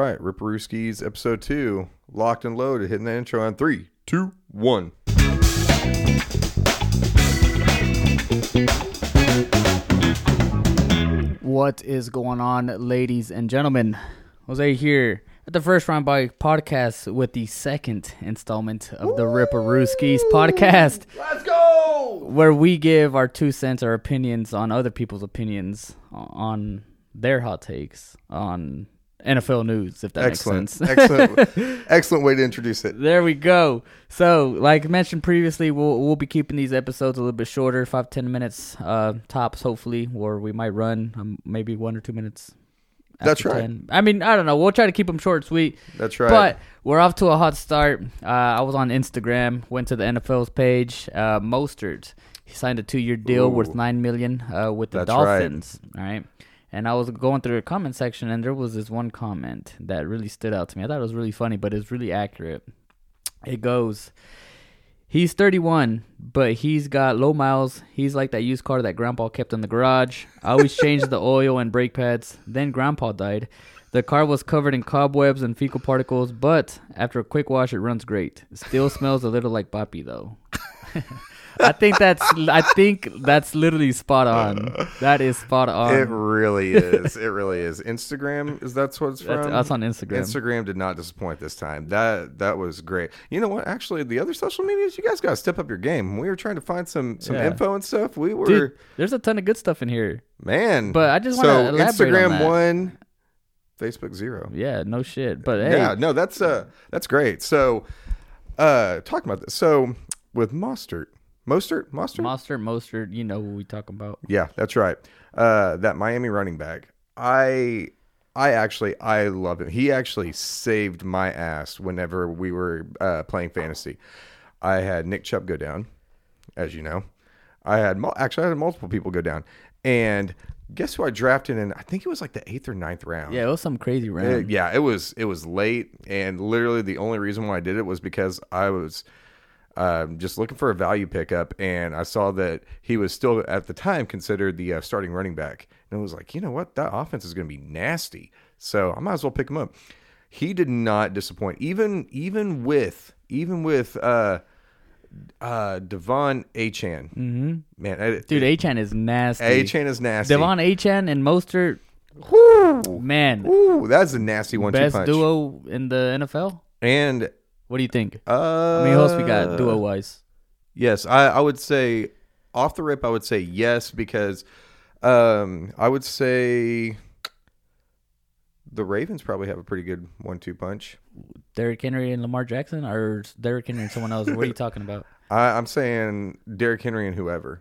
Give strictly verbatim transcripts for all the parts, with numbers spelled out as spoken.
right, Ripperooskies episode two, locked and loaded, hitting the intro on three, two, one. What is going on, ladies and gentlemen? Jose here at the First Round Bike podcast with the second installment of the Ripperooskies podcast. Let's go! Where we give our two cents, our opinions on other people's opinions on their hot takes on N F L news, if that excellent. makes sense. Excellent. Excellent way to introduce it. There we go. So, like mentioned previously, we'll we'll be keeping these episodes a little bit shorter, five, ten minutes uh, tops, hopefully, or we might run um, maybe one or two minutes. That's right. ten. I mean, I don't know. We'll try to keep them short and sweet. That's right. But we're off to a hot start. Uh, I was on Instagram, went to the N F L's page. Uh, Mostert, he signed a two-year deal Ooh. worth nine million dollars uh, with the That's Dolphins. Right. All right. And I was going through the comment section, and there was this one comment that really stood out to me. I thought it was really funny, but it's really accurate. It goes, he's thirty-one, but he's got low miles. He's like that used car that Grandpa kept in the garage. I always changed the oil and brake pads. Then Grandpa died. The car was covered in cobwebs and fecal particles, but after a quick wash, it runs great. Still smells a little like Papi, though. I think that's I think that's literally spot on. That is spot on. It really is. It really is. Instagram, is that what it's from? That's, that's on Instagram. Instagram did not disappoint this time. That that was great. You know what? Actually, the other social medias, you guys got to step up your game. We were trying to find some some Yeah. info and stuff. We were Dude, there's a ton of good stuff in here. man. But I just wanna so elaborate Instagram on that. one, Facebook zero. Yeah, no shit. But hey, Yeah, no, that's uh that's great. So, uh, talking about this. So with Mostert, Mostert, Mostert, Monster, Mostert, you know who we talking about. yeah, that's right. Uh, that Miami running back. I, I actually, I love him. He actually saved my ass whenever we were uh, playing fantasy. I had Nick Chubb go down, as you know. I had mul- actually I had multiple people go down, and guess who I drafted in? I think it was like the eighth or ninth round. Yeah, it was some crazy Uh, round. yeah, it was it was late, and literally the only reason why I did it was because I was um, just looking for a value pickup, and I saw that he was still at the time considered the uh, starting running back, and I was like, you know what, that offense is going to be nasty, so I might as well pick him up. He did not disappoint, even even with even with uh, uh, Devon Achane. Mm-hmm. Man, I, Dude, Achan is nasty. Achane is nasty. Devon Achan and Mostert, Whoo, man, Ooh, that's a nasty one-two best punch. duo in the N F L. And What do you think? uh, I mean, who else we got duo wise? Yes, I, I would say off the rip, I would say yes, because um, I would say the Ravens probably have a pretty good one-two punch. Derrick Henry and Lamar Jackson, or Derrick Henry and someone else? What are you talking about? I, I'm saying Derrick Henry and whoever.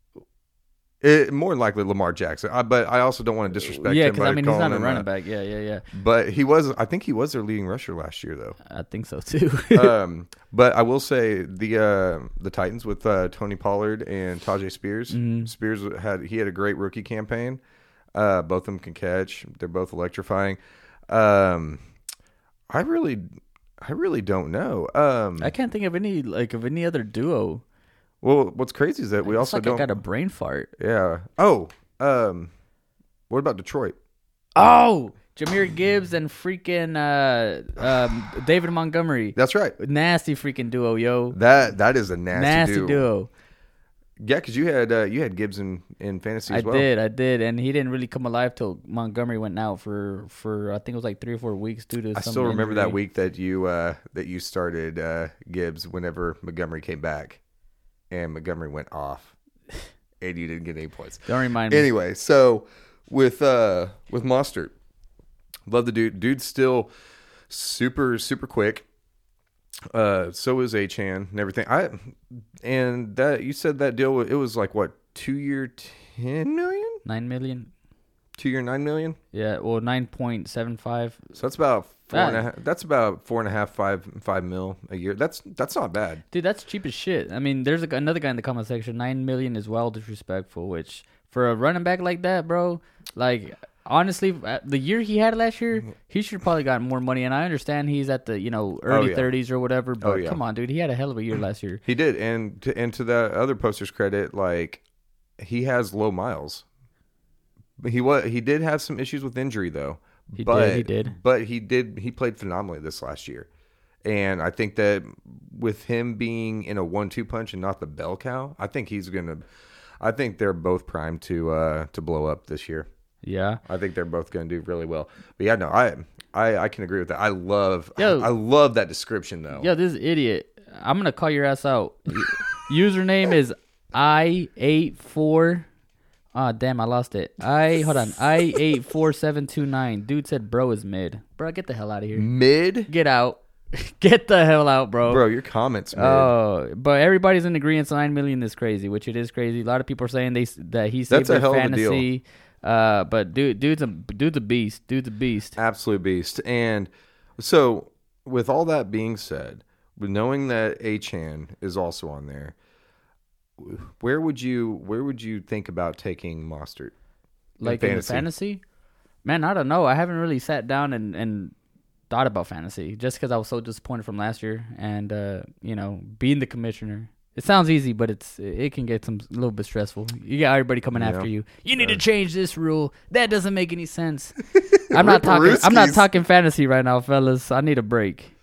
It, more than likely Lamar Jackson, I, but I also don't want to disrespect Yeah, him. because by I mean, he's calling not a him, running uh, back. Yeah, yeah, yeah. But he was. I think he was their leading rusher last year, though. I think so too. um, but I will say the uh, the Titans with uh, Tony Pollard and Tajay Spears. Mhm. Spears had he had a great rookie campaign. Uh, both of them can catch. They're both electrifying. Um, I really, I really don't know. Um, I can't think of any like of any other duo. well, what's crazy is that we It's also like don't. I got a brain fart. yeah. Oh. Um, what about Detroit? Oh, Jahmyr Gibbs and freaking uh, um, David Montgomery. That's right. Nasty freaking duo, yo. That that is a nasty, Nasty duo. duo. Yeah, because you had uh, you had Gibbs in, in fantasy I as well. did, I did, and he didn't really come alive till Montgomery went out for, for I think it was like three or four weeks due to. I some still remember that injury. week that you uh, that you started uh, Gibbs whenever Montgomery came back, and Montgomery went off, and you didn't get any points. Don't remind me. Anyway, so with uh, with Mostert, love the dude. Dude's still super super quick. Uh, so is Achan and everything. I and that you said that deal. It was like what, two year ten million, Nine million. two year nine million. Yeah, well, nine point seven five. So that's about four Ah. and a half. That's about four and a half, five, five mil a year. That's that's not bad. Dude, that's cheap as shit. I mean, there's a, another guy in the comment section. Nine million is well disrespectful. Which for a running back like that, bro, like honestly, uh, the year he had last year, he should probably got more money. And I understand he's at the you know early yeah. thirties or whatever. But Oh, yeah. come on, dude, he had a hell of a year last year. He did, and to, and to that other poster's credit, like he has low miles. He was he did have some issues with injury though, He but, did. He did. But he did. He played phenomenally this last year. And I think that with him being in a one two punch and not the bell cow, I think he's going to – I think they're both primed to uh, to blow up this year. Yeah. I think they're both going to do really well. But, yeah, no, I I, I can agree with that. I love Yo, I love that description, though. Yo, this idiot. I'm going to call your ass out. Username is I eight four. Ah, oh, damn, I lost it. I hold on. I eight four seven two nine. Dude said bro is mid. Bro, get the hell out of here. Mid? Get out. Get the hell out, bro. Bro, your comments mid. Oh, but everybody's in agreement. nine million is crazy, which it is crazy. A lot of people are saying they that he saved That's a their hell of a fantasy. deal. Uh, but dude, dude's a dude's a beast. Dude's a beast. Absolute beast. And so, with all that being said, with knowing that Achane is also on there, where would you where would you think about taking Mostert? Like in the fantasy? Man, I don't know. I haven't really sat down and, and thought about fantasy just because I was so disappointed from last year and uh, you know, being the commissioner. It sounds easy, but it's it can get some a little bit stressful. You got everybody coming yeah. after you. You need uh, to change this rule. That doesn't make any sense. I'm not talking. I'm not talking fantasy right now, fellas. I need a break.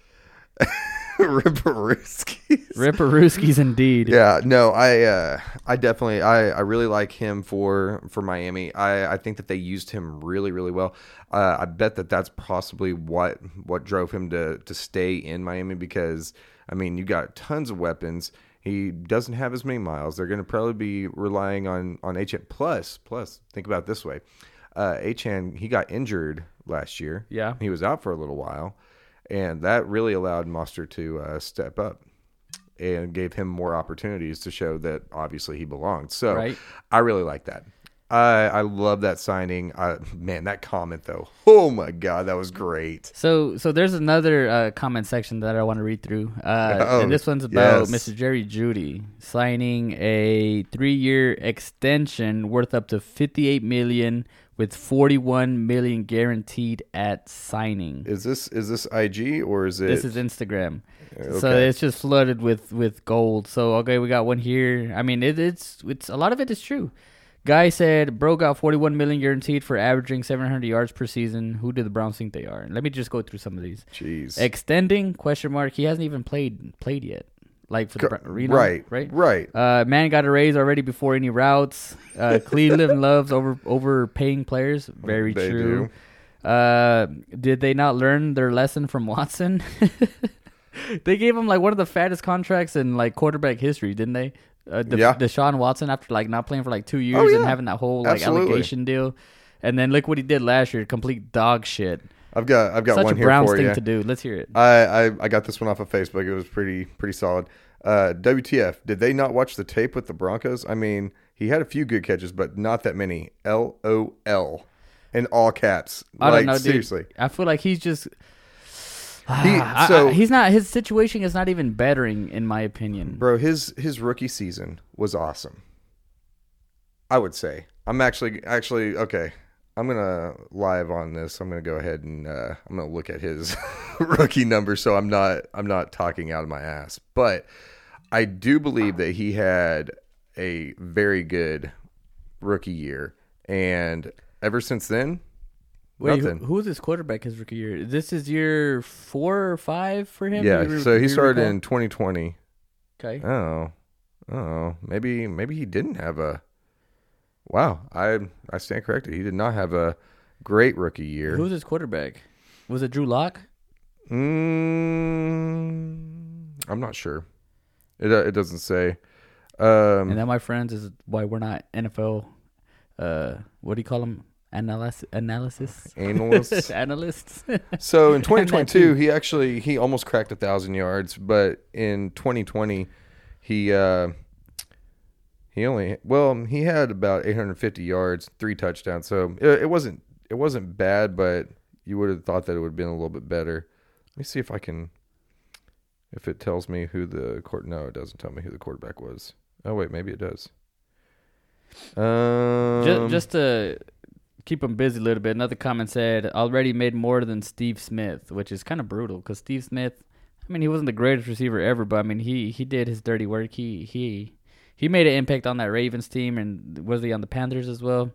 Ripperooskies. Ripperooskies indeed. Yeah, no, I uh, I definitely I, I really like him for for Miami. I, I think that they used him really really well. Uh, I bet that that's possibly what what drove him to to stay in Miami because I mean, you got tons of weapons. He doesn't have as many miles. They're going to probably be relying on on Achane. Plus, plus, think about it this way: uh, Achane, he got injured last year. Yeah, he was out for a little while, and that really allowed Mostert to uh, step up and gave him more opportunities to show that obviously he belonged. So, right. I really like that. I I love that signing. I, man, that comment though. Oh my God, that was great. So so there's another uh, comment section that I want to read through, uh, oh, and this one's about yes. Mister Jerry Jeudy signing a three-year extension worth up to fifty-eight million dollars with forty-one million dollars guaranteed at signing. Is this is this I G or is it? This is Instagram. Okay. So it's just flooded with, with gold. So okay, we got one here. I mean, it, it's it's a lot of it is true. Guy said, bro got forty-one million dollars guaranteed for averaging seven hundred yards per season. Who do the Browns think they are? Let me just go through some of these. Jeez. Extending, question mark. He hasn't even played played yet. Like for the Co- Reno, right, right? Right. Uh, man got a raise already before any routes. Uh, Cleveland loves over overpaying players. Very they true. Uh, did they not learn their lesson from Watson? They gave him like one of the fattest contracts in like quarterback history, didn't they? Uh, De- yeah. Deshaun Watson after like not playing for like two years oh, yeah. and having that whole like Absolutely. allegation deal, and then look what he did last year, complete dog shit. I've got I've got Such one a here Browns for thing you. to do. Let's hear it. I, I I got this one off of Facebook. It was pretty pretty solid. Uh, W T F? Did they not watch the tape with the Broncos? I mean, he had a few good catches, but not that many. L O L in all caps. I like don't know, dude. seriously. I feel like he's just. He, I, so I, he's not. His situation is not even bettering, in my opinion. Bro, his his rookie season was awesome. I would say. I'm actually actually okay. I'm gonna live on this. I'm gonna go ahead and uh, I'm gonna look at his rookie numbers. So I'm not I'm not talking out of my ass, but I do believe that he had a very good rookie year, and ever since then, Wait, nothing. who, who was his quarterback his rookie year? This is year four or five for him. Yeah, Do you- so do he you started recall? in twenty twenty. Okay. Oh, oh, maybe maybe he didn't have a. Wow, I I stand corrected. He did not have a great rookie year. Who's his quarterback? Was it Drew Lock? Mm, I'm not sure. It uh, it doesn't say. Um, And that, my friends, is why we're not N F L. Uh, what do you call them? Analysis, analysis, Analysts. analysts. So in twenty twenty-two, he actually he almost cracked a thousand yards, but in twenty twenty, he uh, he only well he had about eight hundred fifty yards, three touchdowns. So it, it wasn't it wasn't bad, but you would have thought that it would have been a little bit better. Let me see if I can if it tells me who the court. No, it doesn't tell me who the quarterback was. Oh wait, maybe it does. Um, just, just to keep him busy a little bit, another comment said, already made more than Steve Smith, which is kind of brutal because Steve Smith, I mean, he wasn't the greatest receiver ever, but I mean, he, he did his dirty work. He he he made an impact on that Ravens team, and was he on the Panthers as well?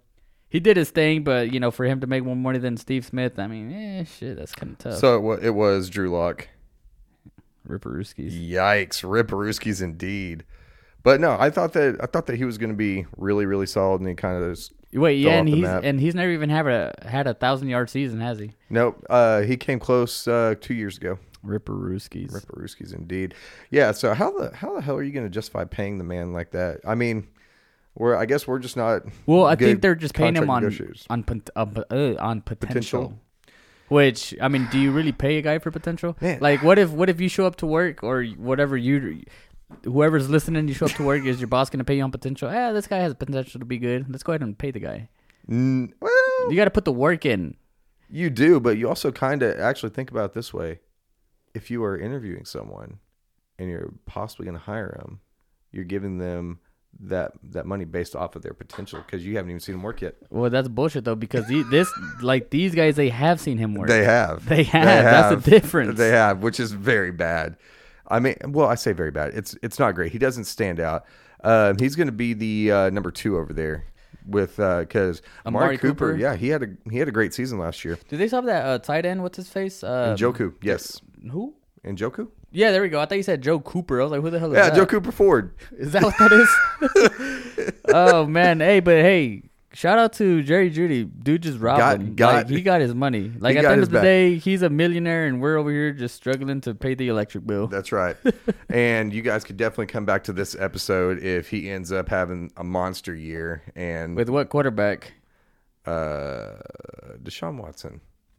he did his thing, but you know, for him to make more money than Steve Smith, I mean, eh, shit, that's kind of tough. So it, wa- it was Drew Lock. Ripperooskies. Yikes, Ripperooskies indeed. But no, I thought that I thought that he was going to be really, really solid, and he kind of just Wait, fell yeah, off and the he's map. and he's never even had a had a thousand yard season, has he? Nope. Uh, he came close uh, two years ago. Ripperooskies. Ripperooskies indeed. Yeah. So how the how the hell are you going to justify paying the man like that? I mean, we're I guess we're just not. Well, I good think they're just paying him contract on negotiators. on pot- uh, uh, on potential. Potential. Which I mean, do you really pay a guy for potential? Man. Like, what if what if you show up to work or whatever you, whoever's listening, you show up to work, is your boss going to pay you on potential? Yeah, this guy has potential to be good. Let's go ahead and pay the guy. Mm, well, You got to put the work in. you do, but you also kind of actually think about it this way: if you are interviewing someone and you're possibly going to hire them, you're giving them that that money based off of their potential because you haven't even seen them work yet. Well, that's bullshit though, because he, this like these guys, they have seen him work. They have. They have. That's the difference. They have, which is very bad. I mean, well, I say very bad. It's it's not great. He doesn't stand out. Uh, he's going to be the uh, number two over there with because uh, Amari, Amari Cooper, Cooper? Yeah, he had a he had a great season last year. Do they still have that uh, tight end? What's his face? Uh, Njoku, yes. Who? Njoku? Yeah, there we go. I thought you said Joe Cooper. I was like, who the hell is Yeah, that? Joe Cooper Ford. Is that what that is? Oh man, hey, but hey, shout out to Jerry Judy. Dude just robbed Got- him. got- like, he got his money. Like He at got the end his of the back. day, he's a millionaire, and we're over here just struggling to pay the electric bill. That's right. And you guys could definitely come back to this episode if he ends up having a monster year and With what quarterback? uh, Deshaun Watson.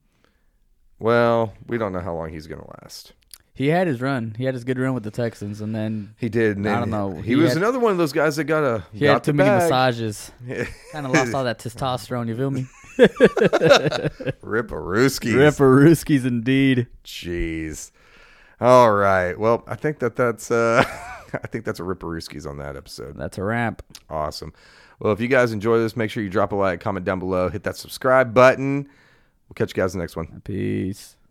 Well, we don't know how long he's going to last. He had his run. He had his good run with the Texans, and then He did. And I then don't know. He, He was had- another one of those guys that got a he got had too the many bag. massages. Kind of lost all that testosterone. You feel me? Ripperooskies. Ripperooskies indeed. Jeez. All right. Well, I think that that's uh, I think that's a Ripperooskies on that episode. That's a wrap. Awesome. Well, if you guys enjoy this, make sure you drop a like, comment down below, hit that subscribe button. We'll catch you guys in the next one. Peace.